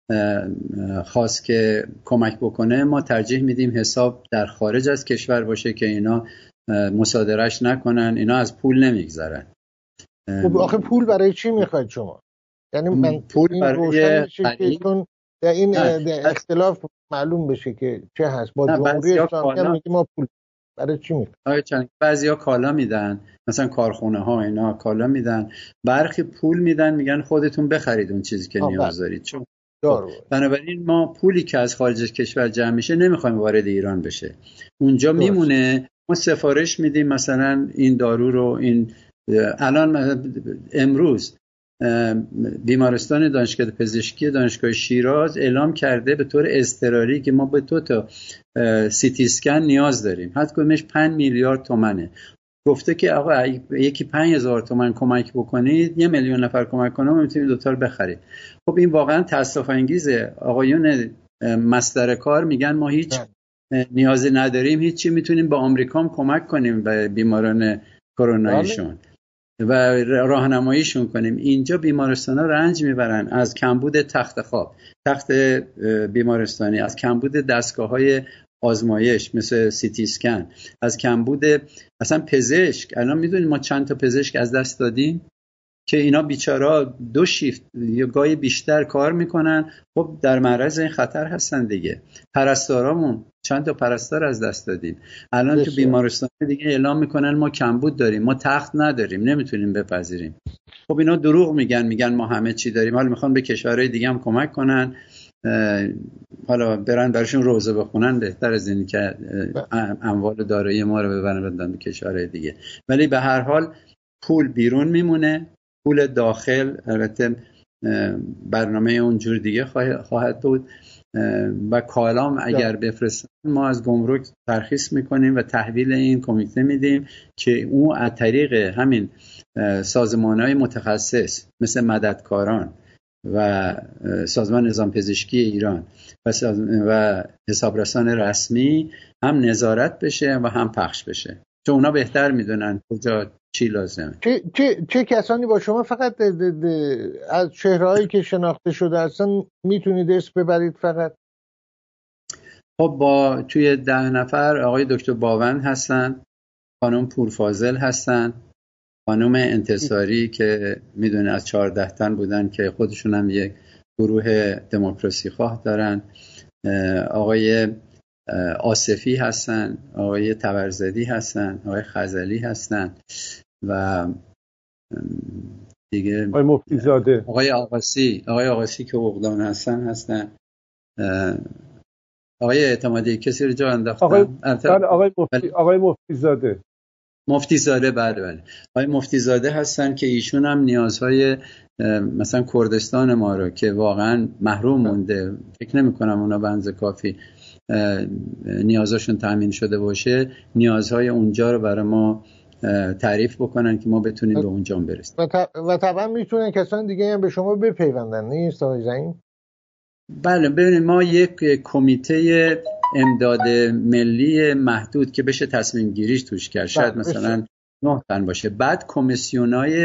خواست که کمک بکنه، ما ترجیح میدیم حساب در خارج از کشور باشه که اینا مصادرهش نکنن. اینا از پول نمیگذرن. خب آخه پول برای چی میخواید شما؟ یعنی من پول برای چون در این اختلاف معلوم بشه که چه هست. با جمهوری اسلامی هم میگیم ما پول برای چی میخواید؟ بعضیا کالا میدن، مثلا کارخونه ها اینا کالا میدن، برخی پول میدن میگن خودتون بخرید اون چیزی که نیاز دارید. چون بنابراین ما پولی که از خارج از کشور جمع میشه نمیخوایم وارد ایران بشه، اونجا دارست. میمونه. ما سفارش میدیم مثلا این دارو رو. این الان امروز بیمارستان دانشگاه پزشکی دانشگاه شیراز اعلام کرده به طور اضطراری که ما به تو تا سی تی اسکن نیاز داریم، حد کدومش پنج میلیارد تومنه. گفته که آقا یکی پنج هزار تومن کمک بکنید، یه میلیون نفر کمک کنه، ما میتونیم دوتا رو بخرید. خب این واقعا تأسف انگیزه. آقایون مصدر کار میگن ما هیچ نیازی نداریم، هیچی، میتونیم با آمریکا کمک کنیم به بیماران کروناییشون و راهنماییشون کنیم. اینجا بیمارستان‌ها رنج میبرن از کمبود تخت خواب، تخت بیمارستانی، از کمبود دستگاه‌های آزمایش مثل سی تی اسکن، از کمبود اصلا پزشک. الان میدونید ما چند تا پزشک از دست دادیم که اینا بیچارا دو شیفت یا گاهی بیشتر کار میکنن. خب در معرض این خطر هستن دیگه. پرستارامون چند تا پرستار از دست دادیم. الان تو بیمارستان دیگه اعلام میکنن ما کمبود داریم، ما تخت نداریم، نمیتونیم بپذیریم. خب اینا دروغ میگن، میگن ما همه چی داریم. حالا میخوان به کشورهای دیگه هم کمک کنن، حالا برن براشون روزه بخونن، بهتر از این که اموال دارایی ما رو ببرن بدن به کشورهای دیگه. ولی به هر حال پول بیرون میمونه، پول داخل البته برنامه اونجور دیگه خواهد بود و کالام اگر بفرستن ما از گمرک ترخیص میکنیم و تحویل این کمیته میدیم که اون از طریق همین سازمانهای متخصص مثل مددکاران و سازمان نظام پزشکی ایران و, و حسابرسان رسمی هم نظارت بشه و هم پخش بشه، چون اونا بهتر میدونن کجا چی لازمه. چه, چه, چه کسانی با شما فقط ده ده ده از چهرهایی که شناخته شده هستن میتونید اسم ببرید فقط؟ خب با توی ده نفر آقای دکتر باوند هستن، خانم پورفاضل هستن، خانم انتصاری که میدونه از چهارده تن بودن که خودشون هم یک گروه دموکراسی خواه دارن، آقای آصفی هستن، آقای تبرزدی هستن، آقای خزلی هستن و دیگه آقای مفتی زاده، آقای آقاسی آقای آقاسی که عقدان هستن هستن، آقای اعتمادی. کسی رو جا انداختن؟ آقای آقای مفتی آقای مفتی زاده مفتی زاده بله بله آقای مفتی زاده هستن که ایشون هم نیازهای مثلا کردستان ما رو که واقعا محروم مونده، فکر نمی کنم اونا به اندازه کافی نیازشون تامین شده باشه، نیازهای اونجا رو برای ما تعریف بکنن که ما بتونیم به اونجا برسیم. و طبعا میتونن کسان دیگه هم به شما بپیوندن، نیست آقای زعیم؟ بله ببینید ما یک کمیته امداد ملی محدود که بشه تصمیم گیریش توش کرد، شاید مثلا نه تن باشه. بعد کمیسیونای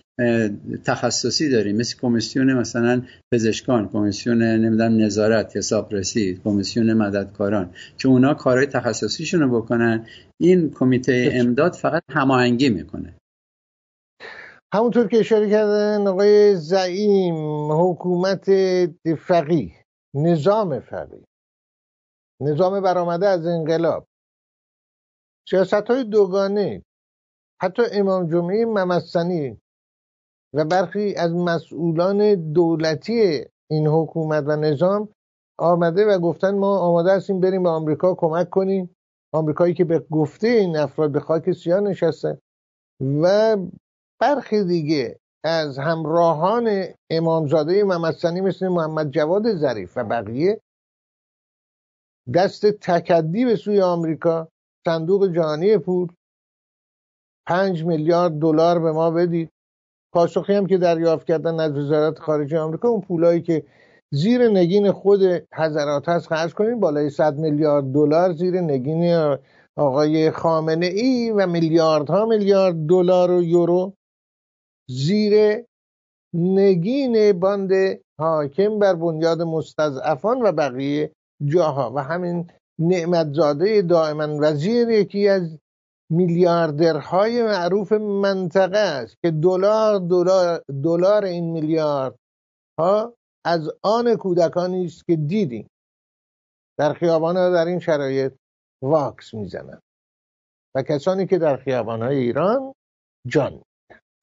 تخصصی داریم، مثل کمیسیون مثلا پزشکان، کمیسیون نمیدونم نظارت، حسابرسی، کمیسیون مددکاران که اونا کارهای تخصصیشون رو بکنن. این کمیته امداد فقط هماهنگی میکنه. همونطور که اشاره کردن آقای زعیم، حکومت فقیه، نظام فقیه، نظام برآمده از انقلاب، سیاست‌های دوگانه، حتی امام جمعه ممسنی و برخی از مسئولان دولتی این حکومت و نظام آمده و گفتن ما آماده هستیم بریم به آمریکا کمک کنیم، آمریکایی که به گفته این افراد به خاک سیاه نشسته. و برخی دیگه از همراهان امامزاده ممسنی مثل محمد جواد ظریف و بقیه دست تکدی به سوی آمریکا، صندوق جهانی پول، پنج میلیارد دلار به ما بدید. پاسخی هم که دریافت کردن از وزارت خارجه آمریکا، اون پولایی که زیر نگین خود حضرات هست خرج کنین، بالای صد میلیارد دلار زیر نگین آقای خامنه ای و میلیاردها میلیارد دلار و یورو زیر نگین باند حاکم بر بنیاد مستضعفان و بقیه جاها. و همین نعمتزاده دائما وزیر یکی از میلیاردرهای معروف منطقه است که دلار دلار دلار این میلیارد ها از آن کودکانی است که دیدیم در خیابان‌ها در این شرایط واکس میزنند و کسانی که در خیابان‌های ایران جان میدن.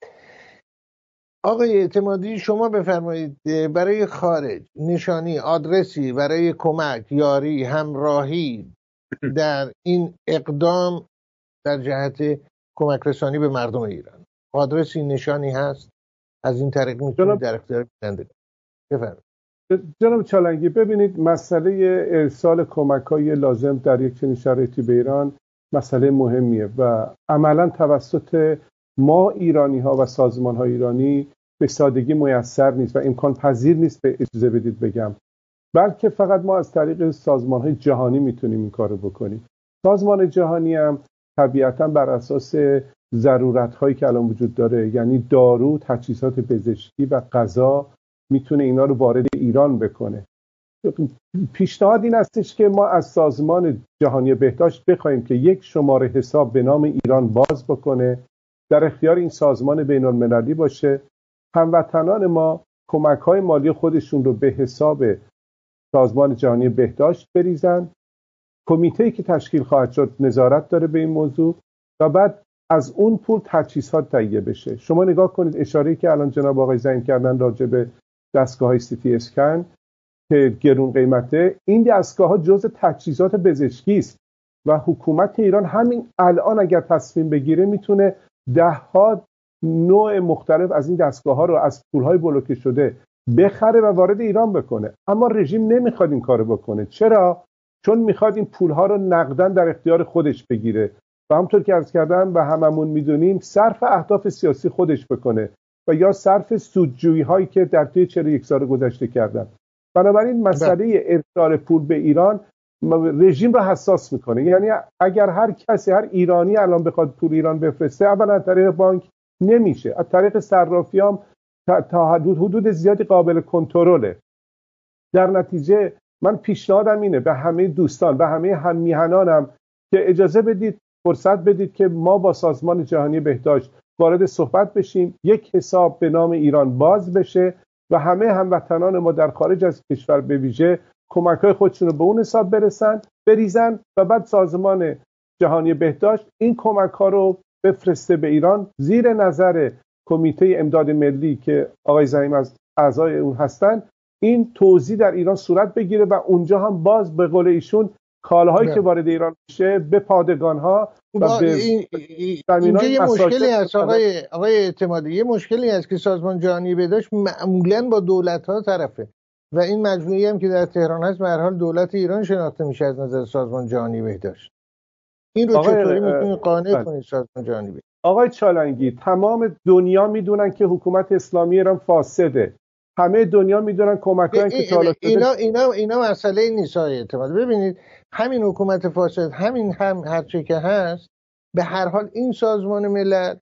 آقای اعتمادی شما بفرمایید برای خارج نشانی، آدرسی برای کمک، یاری، همراهی در این اقدام در جهت کمک رسانی به مردم ایران، آدرسی نشانی هست از این طریق میتونید در اختیار بینندگان بفرمایید. جناب چالنگی، ببینید مسئله ارسال کمک‌های لازم در یک چنین شرایطی به ایران مسئله مهمیه و عملاً توسط ما ایرانی‌ها و سازمان‌های ایرانی به سادگی میسر نیست و امکان پذیر نیست، به اجازه بدید بگم، بلکه فقط ما از طریق سازمان‌های جهانی میتونیم این کارو بکنیم. سازمان جهانی هم طبیعتاً بر اساس ضرورت‌هایی که الان وجود داره، یعنی دارو، تجهیزات پزشکی و غذا، میتونه اینا رو وارد ایران بکنه. پیشنهاد این هستش که ما از سازمان جهانی بهداشت بخوایم که یک شماره حساب به نام ایران باز بکنه، در اختیار این سازمان بین‌المللی باشه، هموطنان ما کمک‌های مالی خودشون رو به حساب سازمان جهانی بهداشت بریزن. کمیته‌ای که تشکیل خواهد شد نظارت داره به این موضوع و بعد از اون پول تجهیزات تهیه بشه. شما نگاه کنید اشاره‌ای که الان جناب آقای زعیم کردن راجع به دستگاه‌های سی تی اسکن که گرون قیمته، این دستگاه‌ها جزء تجهیزات پزشکی است و حکومت ایران همین الان اگر تصمیم بگیره میتونه ده‌ها نوع مختلف از این دستگاه‌ها رو از پول‌های بلوکه شده بخره و وارد ایران بکنه. اما رژیم نمیخواد این کارو بکنه. چرا؟ چون میخواد این پول‌ها رو نقداً در اختیار خودش بگیره و همونطور که عرض کردم و هممون میدونیم صرف اهداف سیاسی خودش بکنه و یا صرف سودجویی هایی که در طی چهل و یک سال گذشته کردن. بنابراین مسئله ارسال پول به ایران رژیم رو حساس میکنه. یعنی اگر هر کسی، هر ایرانی الان بخواد پول ایران بفرسته، اولا از طریق بانک نمیشه، از طریق صرافی هم تا حدود حدود زیادی قابل کنترله. در نتیجه من پیشنهادم اینه به همه دوستان، به همه هم میهنانم که اجازه بدید، فرصت بدید که ما با سازمان جهانی بهداشت وارد صحبت بشیم، یک حساب به نام ایران باز بشه و همه هموطنان ما در خارج از کشور به ویژه کمک‌های خودشون رو به اون حساب برسن بریزن و بعد سازمان جهانی بهداشت این کمک‌ها رو بفرسته به ایران زیر نظر کمیته امداد ملی که آقای زعیم از اعضای اون هستن. این توزیع در ایران صورت بگیره و اونجا هم باز به قول ایشون کالاهایی که وارد ایران میشه به پادگان‌ها و به اینجا یه مشکلی هست آقای آقای اعتمادی، یه مشکلی هست که سازمان جهانی بهداشت معمولاً با دولت‌ها طرفه و این مجموعه‌ای هم که در تهران هست به هر حال دولت ایران شناخته میشه از نظر سازمان جهانی بهداشت. این رو چطوری میتونید قانع کنید سازمان جهانی بهداشت؟ آقای چالنگی، تمام دنیا میدونن که حکومت اسلامی ایران فاسده. همه دنیا میدونن کمک‌هایی که تا اینا اینا اینا مسئله نیست آقای اعتماد. ببینید همین حکومت فاسد، همین هم هرچه که هست، به هر حال این سازمان ملل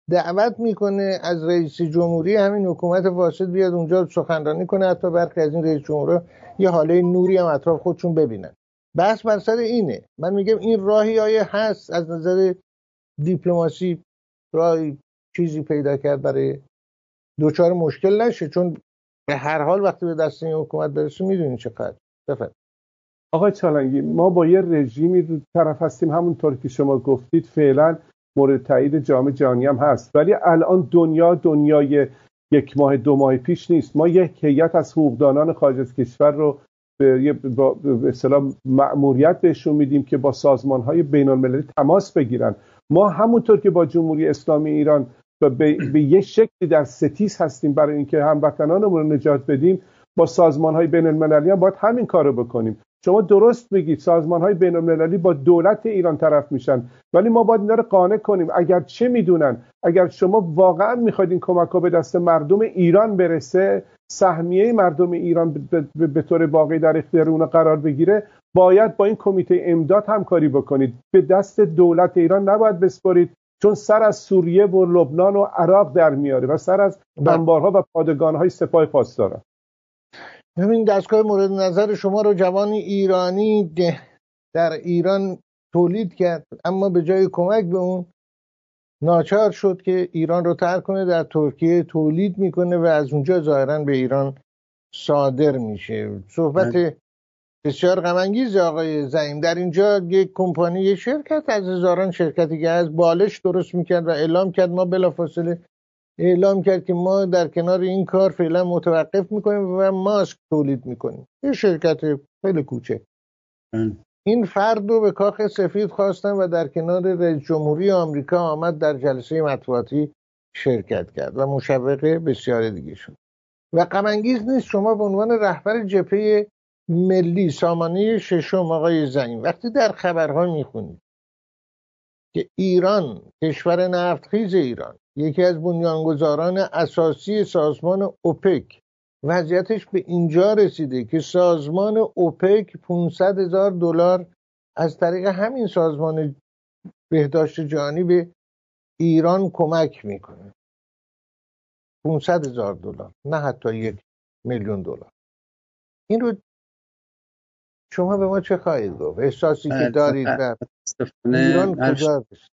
دعوت میکنه از رئیس جمهوری همین حکومت فاسد بیاد اونجا سخنرانی کنه، حتی برخی از این رئیس جمهورها یه حاله نوری هم اطراف خودشون ببینن. بحث بر سر اینه. من میگم این راهی آیه هست از نظر دیپلماسی، راهی چیزی پیدا کرد برای دوچار مشکل نشه، چون به هر حال وقتی به دست این حکومت برسه میدونین چقدر. بفرد آقای چالنگی، ما با یه رژیمی طرف هستیم همونطور که شما گفتید فعلا مورد تایید جامعه جهانی هم هست، ولی الان دنیا دنیای یک ماه دو ماه پیش نیست. ما یک هیئت از حقوقدانان خارج از کشور رو به به اصطلاح مأموریت بهشون میدیم که با سازمان‌های بین‌المللی تماس بگیرن. ما همونطور که با جمهوری اسلامی ایران به, به یه شکلی در ستیز هستیم برای اینکه هموطنانمون رو نجات بدیم، با سازمان‌های بین‌المللی هم باید همین کارو بکنیم. شما درست میگید سازمان‌های بین‌المللی با دولت ایران طرف میشن، ولی ما باید اینا رو قانع کنیم. اگر چه میدونن، اگر شما واقعا میخواید این کمک‌ها به دست مردم ایران برسه، سهمیه مردم ایران به طور واقعی در اختیار اون قرار بگیره، باید با این کمیته امداد همکاری بکنید. به دست دولت ایران نباید بسپارید، چون سر از سوریه و لبنان و عراق در میاره و سر از انبارها و پادگان‌های سپاه پاسداران. همین دستگاه مورد نظر شما رو جوانی ایرانی در ایران تولید کرد، اما به جای کمک به اون ناچار شد که ایران رو ترک کنه، در ترکیه تولید میکنه و از اونجا ظاهرا به ایران صادر میشه. صحبت بسیار غم انگیز آقای زعیم. در اینجا یک کمپانی، یک شرکت از هزاران شرکتی که از بالش درست میکرد و اعلام کرد، ما بلافاصله اعلام کرد که ما در کنار این کار فعلا متوقف میکنیم و ماسک تولید میکنیم. یه شرکت خیلی کوچک. این فرد رو به کاخ سفید خواستن و در کنار رئیس جمهوری آمریکا آمد، در جلسه مطبوعاتی شرکت کرد و مشوق بسیار دیگه شد. و غم انگیز نیست شما به عنوان رهبر جبهه ملی سامانه ششم آقای زعیم وقتی در خبرها میخونید که ایران، کشور نفتخیز ایران، یکی از بنیانگذاران اساسی سازمان اوپک، وضعیتش به اینجا رسیده که سازمان اوپک پانصد هزار دلار از طریق همین سازمان بهداشت جهانی به ایران کمک میکنه. پانصد هزار دلار، نه حتی یک میلیون دلار. این رو شما به ما چه خواهید گفت؟ احساسی که دارید در ایران کجا است؟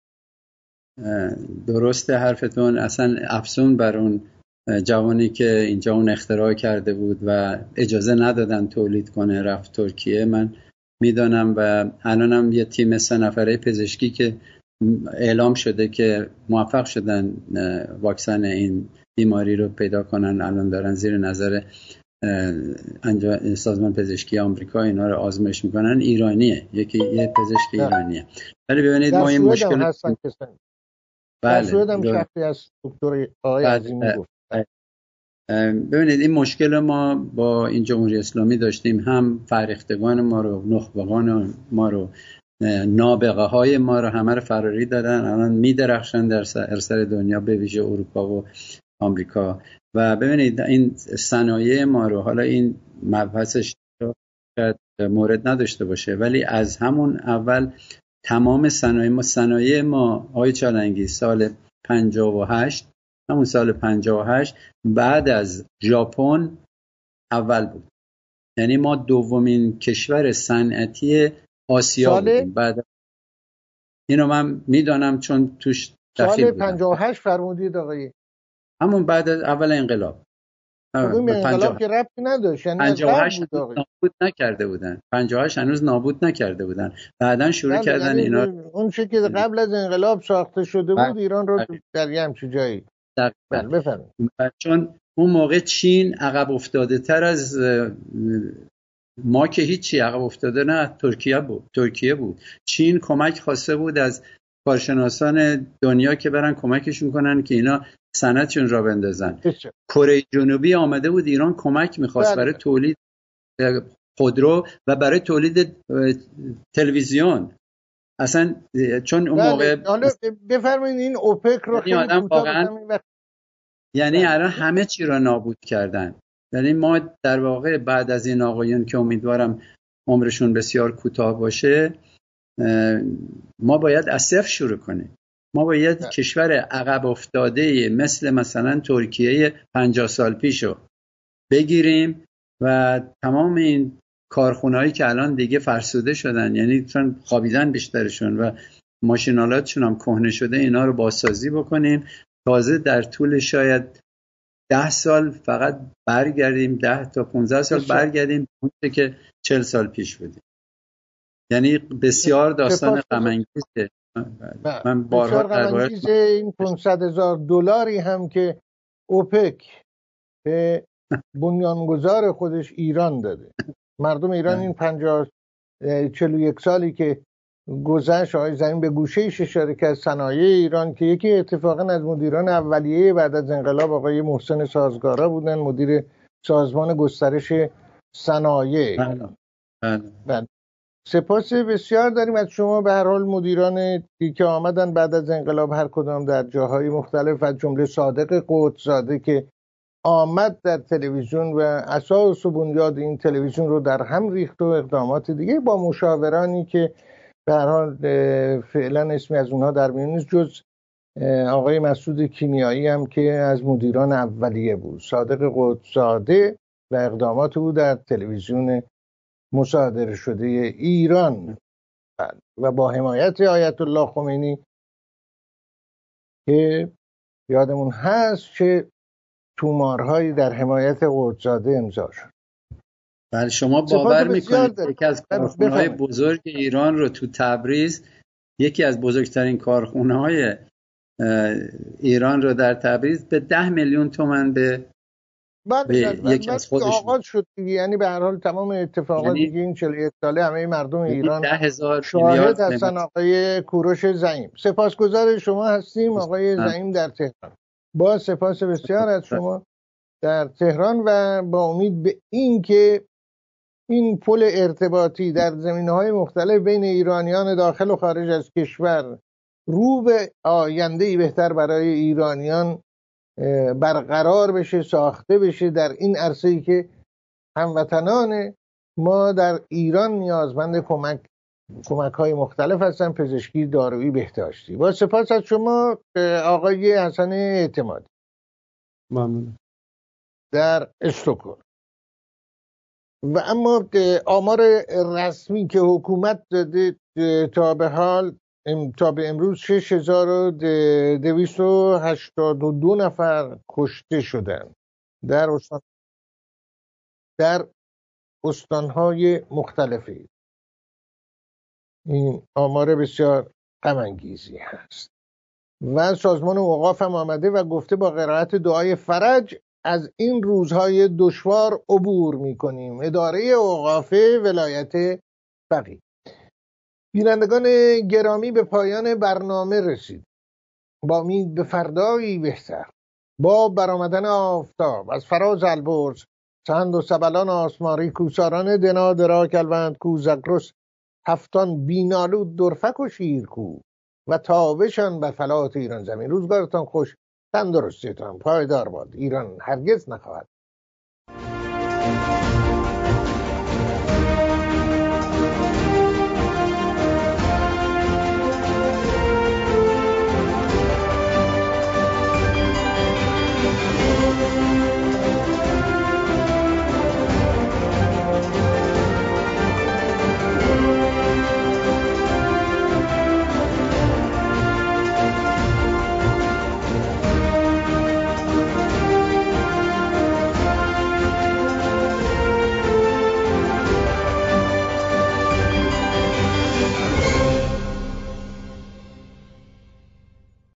درسته حرفتون. اصلا افسون بر اون جوانی که اینجا اون اختراع کرده بود و اجازه ندادن تولید کنه، رفت ترکیه. من میدانم و الانم یه تیم سه نفره پزشکی که اعلام شده که موفق شدن واکسن این بیماری رو پیدا کنن، الان دارن زیر نظر سازمان پزشکی آمریکا اینا رو آزمایش میکنن. ایرانیه، یکی یه پزشک ایرانیه. ولی ببینید ما این مشکل هستن که بله سویدم شخصی از دکتر آقای عظیمی گفت. ببینید این مشکل ما با این جمهوری اسلامی داشتیم، هم فرهیختگان ما رو، نخبگان ما رو، نابغه های ما رو همه رو فراری دادن، الان میدرخشن در سراسر دنیا به ویژه اروپا و آمریکا. و ببینید این صنایع ما رو، حالا این مبحثش شاید مورد نداشته باشه، ولی از همون اول تمام صنایع ما صنایع ما آقای چالنگی سال پنجاه و هشت، همون سال پنجاه و هشت بعد از ژاپن اول بود. یعنی ما دومین کشور صنعتی آسیا بودیم. بعد اینو من میدانم چون توش دخیل بودم. سال پنجاه و هشت فرمودید آقای؟ همون بعد از اول انقلاب. اون انقلاب که ربطی نداشت، یعنی پنجاه و هشت نابود نکرده بودن. پنجاه و هشت هنوز نابود نکرده بودن. بعدن شروع بله، کردن یعنی اینا اون چیزی که قبل از انقلاب ساخته شده بود ایران رو در یه همچین جایی. بله بفرمایید. چون اون موقع چین عقب افتاده تر از ما که هیچی عقب افتاده نه، ترکیه بود. ترکیه بود. چین کمک خواسته بود از کارشناسان دنیا که برن کمکشون کنن که اینا صنعتشون را بندازن. کره جنوبی آمده بود ایران کمک میخواست برای تولید خودرو و برای تولید تلویزیون. اصلا چون اون موقع حالا بفرمایید این اوپک رو خیلی واقعا یعنی الان همه چی رو نابود کردن. یعنی ما در واقع بعد از این آقایون که امیدوارم عمرشون بسیار کوتاه باشه، ما باید از صفر شروع کنیم. ما باید نه. کشور عقب افتاده مثل مثلا ترکیه پنجاه سال پیشو بگیریم و تمام این کارخونه‌هایی که الان دیگه فرسوده شدن، یعنی چون خوابیدن بیشترشون و ماشینالاتشون هم کهنه شده، اینا رو بازسازی بکنیم. تازه در طول شاید ده سال فقط برگردیم، ده تا پونزده سال بسیار. برگردیم اونچه که چل سال پیش بودیم. یعنی بسیار داستان غم انگیزه. من بارها درباره این پانصد هزار دلاری هم که اوپک به بنیانگذار خودش ایران داده. مردم ایران این پنجاه چهل و یک سالی که گذشت، آقای زمین به گوشه ایش اشاره کرد، صنایع ایران که یکی اتفاقا از مدیران اولیه بعد از انقلاب آقای محسن سازگارا بودن، مدیر سازمان گسترش صنایع ایران. بله. سپاس بسیار داریم از شما. به هر حال مدیران که آمدن بعد از انقلاب هر کدام در جاهای مختلف، از جمله صادق قدس‌زاده که آمد در تلویزیون و اساس و بنیاد این تلویزیون رو در هم ریخت و اقدامات دیگه، با مشاورانی که به هر حال فعلا اسمی از اونها در میون نیست جز آقای مسعود کیمیایی هم که از مدیران اولیه بود، صادق قدس‌زاده و اقدامات او در تلویزیون مصادره شده ایران و با حمایت آیت الله خمینی که یادمون هست چه تومارهایی در حمایت قدس‌زاده امضا شد. بله شما باور میکنید یکی از کارخونه‌های بزرگ ایران رو تو تبریز، یکی از بزرگترین کارخونه‌های ایران رو در تبریز به ده میلیون تومان به بعد یکی از خودش آغاز شد دیگه. یعنی به هر حال تمام اتفاقات یعنی دیگه این چهل و یک ساله همه مردم ایران شاهد هستن. آقای کوروش زعیم، سپاسگزار شما هستیم آقای زعیم در تهران. با سپاس بسیار از شما در تهران و با امید به این که این پل ارتباطی در زمینه‌های مختلف بین ایرانیان داخل و خارج از کشور رو به آینده‌ای بهتر برای ایرانیان برقرار بشه، ساخته بشه در این عرصه‌ای که هموطنان ما در ایران نیازمند کمک کمک‌های مختلف هستن، پزشکی، دارویی، بهداشتی. با سپاس از شما آقای حسن اعتمادی. ممنون. در استکهلم. و اما آمار رسمی که حکومت داده تا به حال تا به امروز شش هزار و دویست و هشتاد و دو نفر کشته شدند در استان در استانهای مختلفی. این آمار بسیار غم انگیزی هست و سازمان اوقاف هم آمده و گفته با قرائت دعای فرج از این روزهای دشوار عبور می‌کنیم. اداره اوقاف ولایت فقیه. بینندگان گرامی، به پایان برنامه رسید. با امید به فردایی بهتر، با برآمدن آفتاب از فراز البرز، سند و سبلان آسماری، کوساران دنا درا کلوند کو زگرس، هفتان بینالود درفک و شیرکو و تابشان بر فلات ایران زمین. روزگارتان خوش، تندرستیتان پایدار باد. ایران هرگز نخواهد